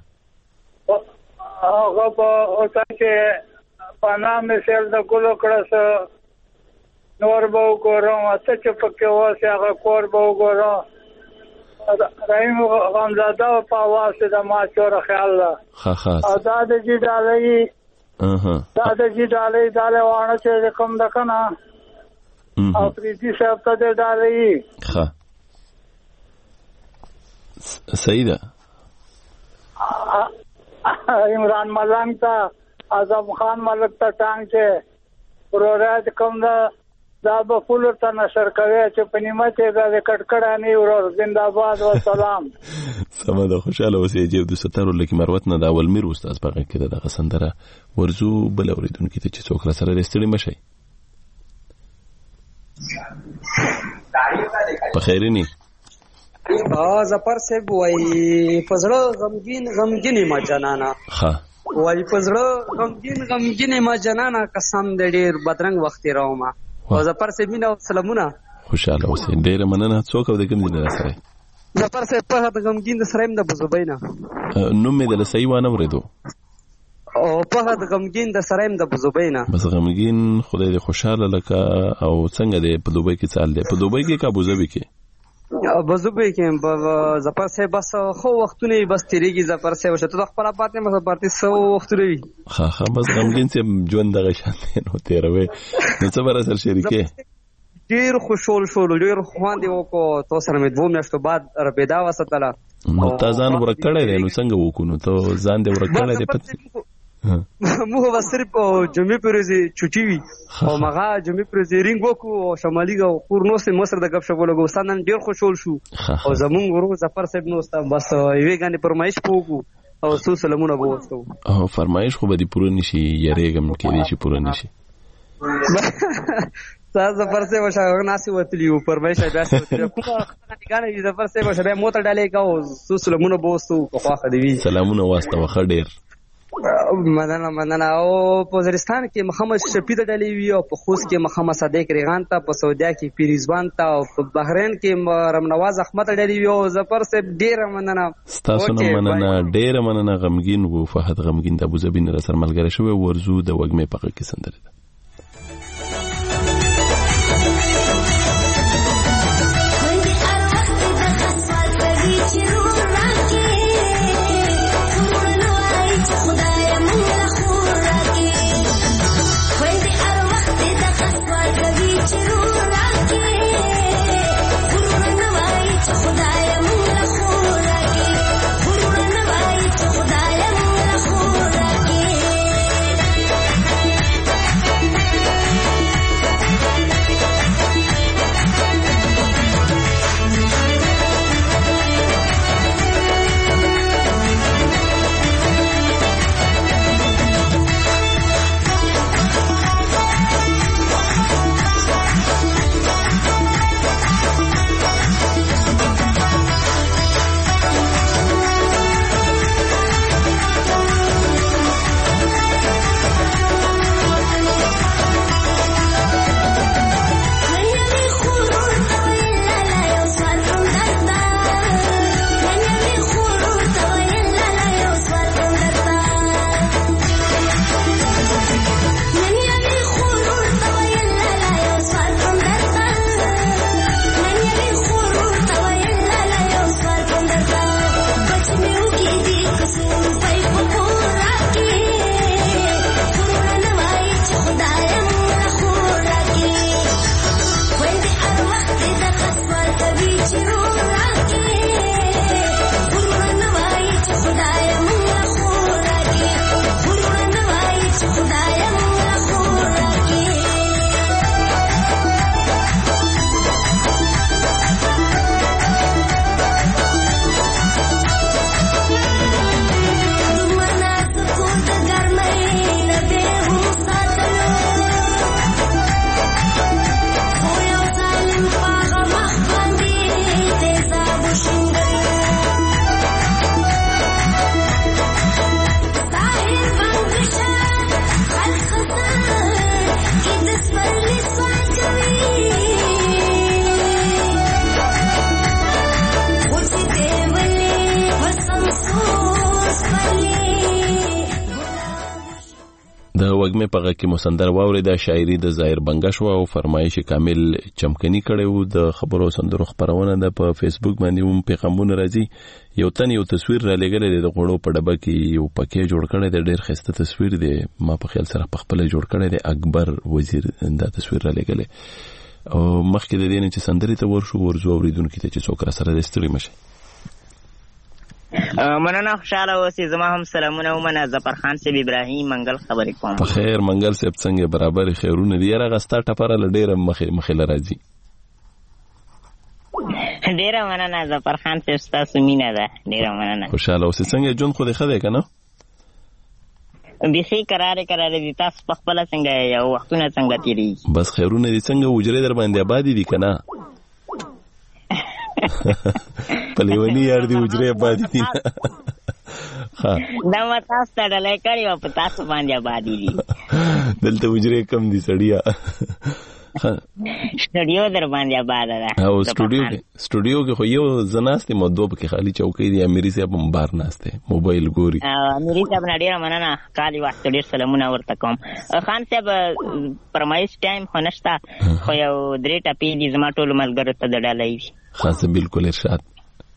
هغه په اوسه کې پانا مثال د ګلو کړه نور به وګورم ته چې پکې واسه هغه کور به وګورم رحیم غمزاده په واسه د ما چور خیال لا ها ها او دا د جی ډالۍ اها دا د جی ډالۍ داله وانه چې کوم د کنه او پریتی صاحب ته د ډالۍ ها صحیح ده عمران ملنګ ته اعظم خان ملک ته ټانګ چې پروګرام کوم دا دا به فول ته نشر کوي چې په نیمه کې دا کټکړه نه ورو زنده‌باد و سلام. سم ده خوشاله اوسې چې د ستارو لکه مروت نه دا اول میر استاد په کې دا غسندره ورزو بل اوریدونکو ته چې څوک را سره رستړي مشي. په خیرنی ها زفر صاحب وای پزړه غمگین غمگین ما جنانا ها وای پزړه غمگین غمگین ما جنانا قسم دې ډیر بدرنګ وخت راوما او زفر صاحب مینا سلامونه خوشاله اوسې ډیر مننه څوک او د کوم دین سره زفر صاحب په د غمگین د سریم د بزوبینا نوم مې د لسې وانه ورېدو او په د غمگین د سریم د بزوبینا بس غمگین خدای دې خوشاله لکه او څنګه دې په دوبۍ کې چال دې په دوبۍ کې کا ابوظبي کې ابوظبي کې زفر صاحب بس خو وختونه بس تیریږي زفر صاحب شته د خپل پاتې مې پاتې سو وختونه وي ها ها بس غمگین چې ژوند دغه شان نو تیروي نو څه بر سره شریکه ډیر خوشحال شول ډیر خوان دی وکړو تو سره مې دوه میاشتو بعد ربیدا وساتله نو تا ځان ورکړې دی نو څنګه وکونو ته ځان دې ورکړې دی پته موږ به صرف جمعې پرځي چټي وي او مغه جمعې پرځي رینګ وکړو او شمالي او کورنو سه مصر د غب شپه لګو سنن ډیر خوشحال شو او زمونږ ورو زفر صاحب نو ستا بس یوې غانې فرمایش کوو او سو سلامونه بوستو او فرمایش خو به دې پوره نشي یریګم کې دې شي پوره نشي تاسو زفر صاحب شاو ناسي وتلیو فرمایش بیا وتلیو کومه غانې زفر صاحب شبه موټر ډالې کاو سو سلامونه بوستو په خواخه دی سلامونه واسطه وخه ډیر مننه مننه او په وزیرستان کې محمد شفیع د ډلې وی او په خوست کې محمد صادق ریغان ته په سعودیا کې پیریزوان ته او په بحرین کې رمنواز احمد ډلې وی او زفر صاحب ډیر مننه تاسو نه مننه ډیر مننه غمگین وو فهد غمگین د ابوظبي نه سره ملګری شوی ورزو د وګمې په کې سندره ده د وګمه په غږ کې مسندر واوري د شاعري د ظاهر بنگش او فرمایش کامل چمکني کړي وو. د خبرو سندرو خبرونه د په فیسبوک باندې هم پیغامونه راځي. یو تن یو تصویر را لګل د غړو په ډبه کې یو پکې جوړ کړی د ډېر خسته تصویر دی. ما په خیال سره په خپل جوړ کړی دی. اکبر وزیر دا تصویر را لګل او مخکې د دې نه چې سندري ته ورشو ورزو اوریدونکو ته چې څوک را سره دستړي مشه. مننه خوشاله اوسې. زما هم سلامونه ومنه. ظفر خان صاحب ابراهیم منګل خبرې کوم. په خیر منګل صاحب څنګه برابر خیرونه دی؟ راغه ستا ټپره لډېره مخې مخې لراځي. ډېره مننه ظفر خان صاحب ستاسو مینه ده. ډېره مننه. خوشاله اوسې. څنګه ژوند خو دې ښه دی که نه؟ بیخي کرارې کرارې دي. تاسو په خپله څنګه یو وختونه څنګه تېرېږي؟ بس خیرونه دي. څنګه حجرې در باندې آبادې دي که نه؟ په لیوني یار دی حجرې آبادې دي نه؟ دا ما تاسو ته ډالۍ کړې وه، په تاسو باندې آبادې دي. دلته حجرې کم دي سړیه. سټوډیو در باندې آباده ده. او سټوډیو کې سټوډیو کې خو یو زه ناست یم او دوه پکې خالي چوکۍ دي. امیري صاحب هم بار ناست دی موبایل ګوري. امیري صاحب نه ډېره مننه. کالي وخت ډېر سلامونه ورته کوم. خان صاحب فرمایش ټایم خو نشته، خو یو درې ټپې دي زما ټولو ملګرو ته د ډالۍ وي. خاصه بالکل ارشاد.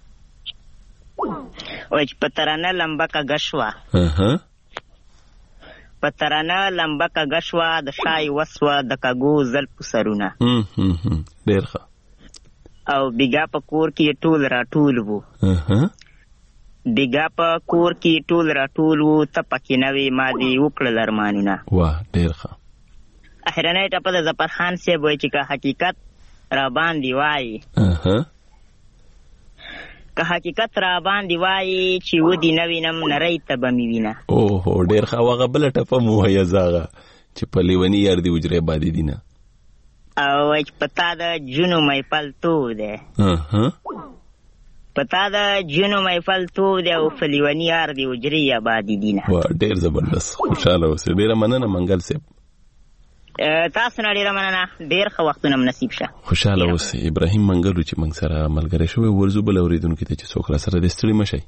وایي چې په ترانه لمبه کږه شوه، په ترانه لمبه کږه شوه، د شای وسوه د کږو زلفو سرونه. ډېر ښه. او بیګا په کور کې ټول راټول وو، بیګا په کور کې ټول راټول وو، ته پکې نه وې ما دې وکړل ارمانونه. واه ډېر ښه. اخرنۍ ټپه د ظفر خان صاحب وایي چې که حقیقت را باندې وایي، که حقیقت را باندې وایي چې ودې نه وینم نری ته به مې وینه. اوهو ډېر ښه. هغه بله ټپه مو وایه زاغه چې په لیوني یار دي حجرې آبادې دي نه. او وایي چې په تا د جونو محفل تور دی، په تا د جونو محفل تور دی، او په لیوني یار دي حجرې آبادې دي نه. واه ډېر زبردست. خوشحاله اوسې. ډېره مننه منګل صاحب. تاسو نه ډېره مننه. ډېر ښه وختونه م نصیب شه. خوشحاله اوسې. ابراهیم منګلو چې موږ سره ملګری شوی ورزو بل اورېدونکي ته چې څوک را سره دې ستړي مشئ.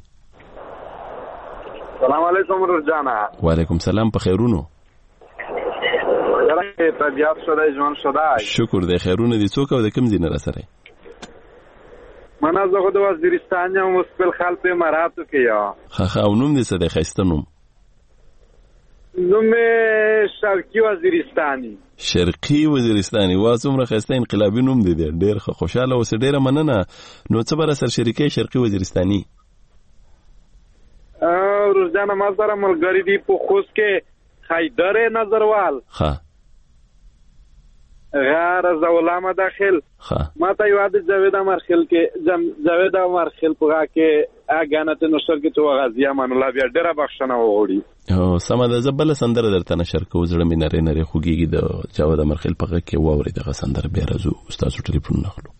سلام علیکم رجانا. وعلیکم سلام. په خیرونو؟ طبیعت شده ژوند شده. شکر دی. خیرونه دي. څوک او د کوم ځای نه را سره؟ من از خود وزیرستان یم. مستقبل خلق اماراتو کې یا. ښه ښه. او نوم دې څه دی؟ ښایسته نوم. نوم شرقي وزیرستاني. شرقي وزیرستاني. وا څومره ښایسته انقلابي نوم دی. ډېر ښه. خوشحاله اوسې. ډېره مننه. نو څه به را سره شریکوي شرقي وزیرستاني؟ روزانه ما سره ملګري دي په خوست کې حیدر نظروال. ښه. غار زولامه داخل. ما ته یو د جاوید امرخیل کې جاوید امرخیل په کې اګانت نشر کې تو غازی امان الله بیا ډیره بخښنه وغوړي. او سم ده. زبل سندره درته نشر کو زړه مې نری نری خوږیږي د جاوید امرخیل په کې واوري دغه سندره بیا راځو استاد ټلیفون نخلو.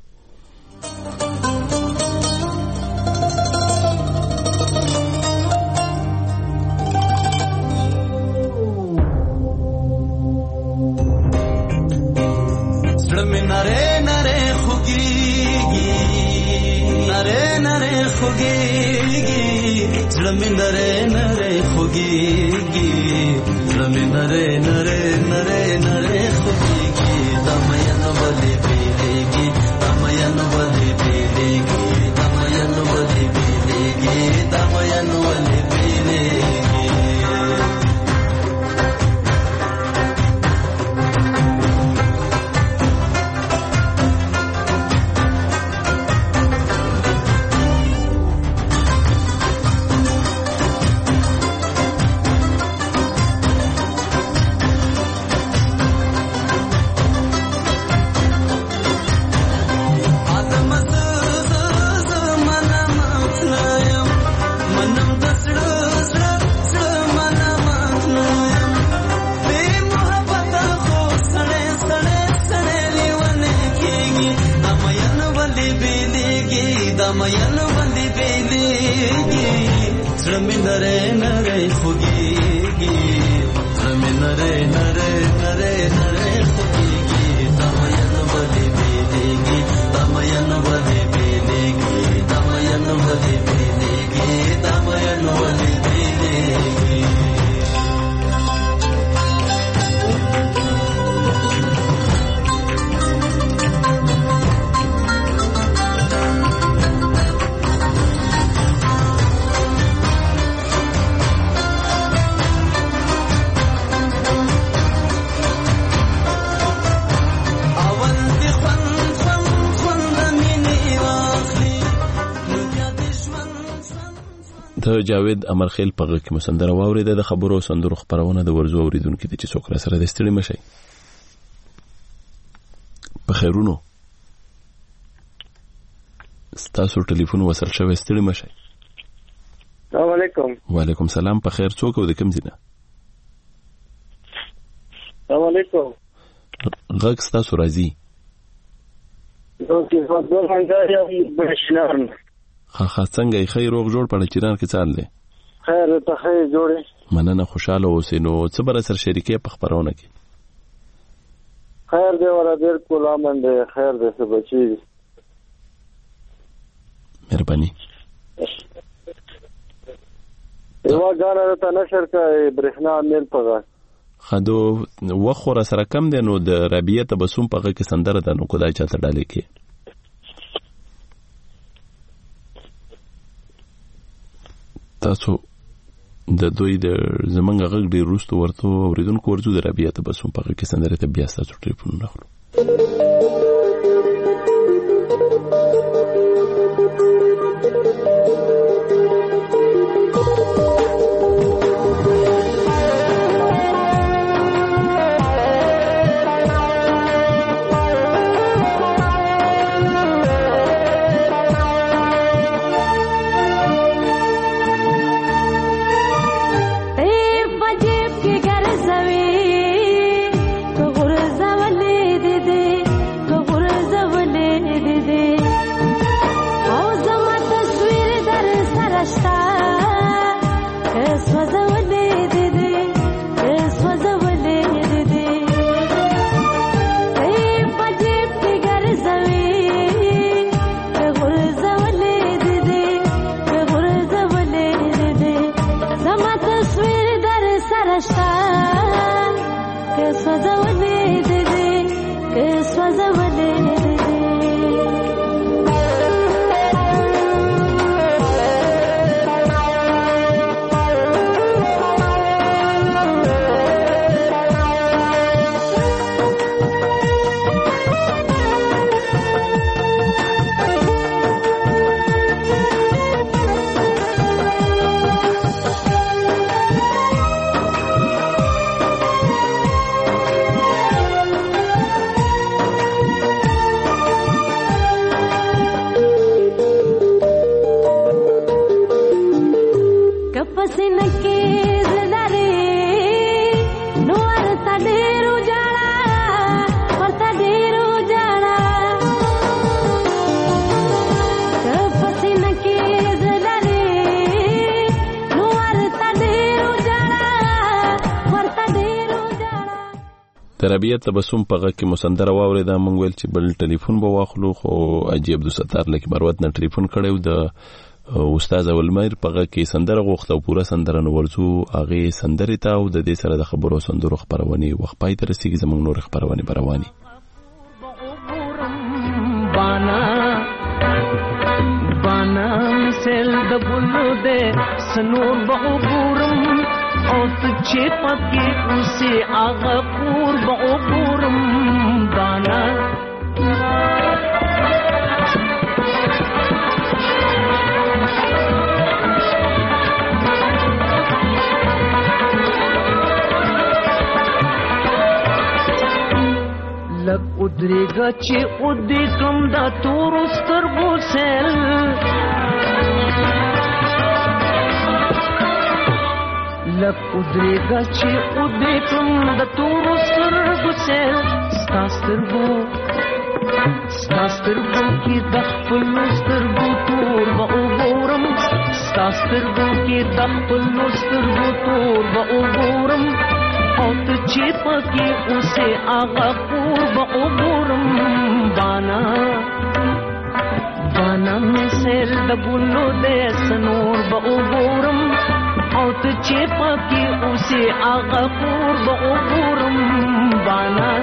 نره نره خوگیگی نره نره خوگیگی زلمی نره نره خوگیگی زلمی نره نره نره نره خوگیگی دامین ولی بیلیگی دامین ولی بیلیگی دامین ولی بیلیگی دامین ولی بیلیگی ته جاوید امرخیل په غږ کې مسندره واورېده. د خبرو او سندرو خپرونه د ورزو اوریدونکو دي چې څوک را سره د ستړي مشي په خیرونو ستاسو ټلیفون وصل شوی ستړي مشي. السلام علیکم. وعلیکم سلام. په خیر څوک او د کوم ځای نه؟ السلام علیکم. غږ ستاسو راځي. اوکې زه څنګه یم بشنان. ها ها څنګه یې خیر روغ جوړ پړ چیران کې چال دی؟ خیر ته خیر جوړې. مننه خوشاله اوسې. نو څه بر سر شریکې په خبرونه کې؟ خیر دی ورا بالکل امن دی. خیر دی څه بچی. مهرباني. یو غاړه ته نشر کوي برېښنا میل پغا خدو وخوره سره کم دی. نو د ربیعه تبسم په غږ کې سندره ده نو خدای چاته ډالې کې تاسو د دوی د زمنګ غږ ډیر روستو ورته اوریدونکو ورزو د ربیعه تبسم په غږ کې سندره ته بیا تاسو ټلیفون نخلو. ربیعه تبسم په غږ کې مسندره واورېده. مونږ ویل چې بل ټلیفون به واخلو خو اجي عبدالستار لکه مروت نه ټلیفون کړو. د استاد اولمیر په غږ کې سندره غوښته او پوره سندره نو ورزو هغه سندره ته او د دې سره د خبرو سندرو خبرونه وخت پای تر سیګ زمونږ نور خبرونه برواني. بانا بانا مثل د بلو دې سنور بغورم او چې پکې اوسه هغه پور بغورم بانا لک ادریگا چې ادی کم دا تور سترګو سل لک ادریگا چې ادی کم دا تور سترګو سل ستا سترګو ستا سترګو کې د خپل سترګو تور به وګورم ستا سترګو کې د خپل سترګو تور به وګورم او ته چې پکې اوسه هغه پور به وګورم بانا بانا مثل د ګلو د سنور به وګورم او ته چې پکې اوسه هغه پور به وګورم بانا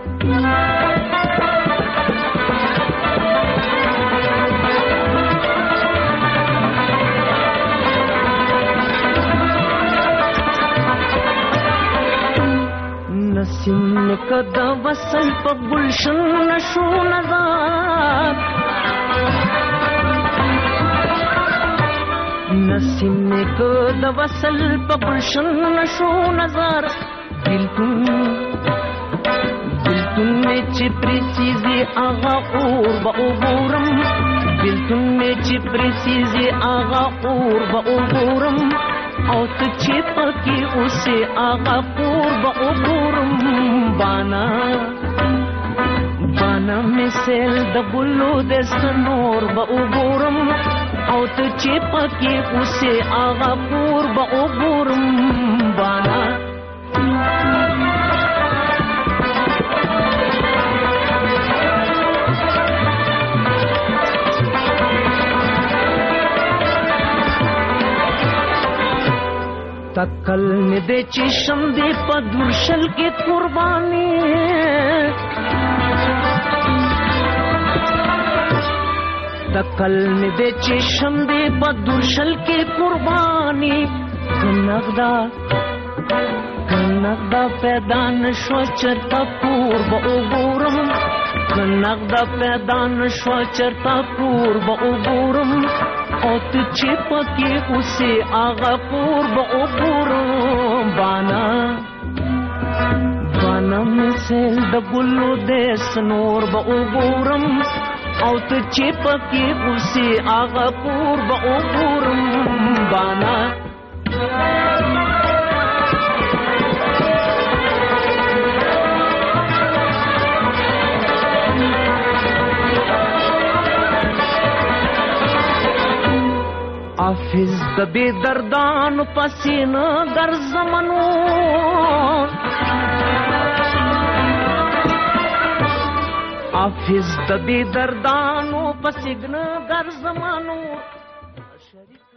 نسیم کدا وصل په گلشن نشو نزاد نسیم میں کو د وصل په گلشن نشو نظر بلتون بلتون میں چپری سیزی آغا اور با اوبورم بلتون میں چپری سیزی آغا اور با اوبورم او ته چې پکې اوسې آغا پور به وګورم بانا بانا مثل د ګلو د سنور به وګورم او ته چې پکې اوسې آغا پور به وګورم بانا تکل میں دے چشم دے پدرشل کے قربانی تکل میں دے چشم دے پدرشل کے قربانی کنگدا کنگدا پیدا نشو چرتا پور با اوگورم کنگدا پیدا نشو چرتا پور با اوگورم او ته چې پکې اوسې آغا پور به وګورم بانا بانا مثل د ګلو د سنور به وګورم او ته چې پکې اوسې آغا پور به وګورم بانا حافظ د بے دردان پسینه در زمانو حافظ د بے دردان پسینه در زمانو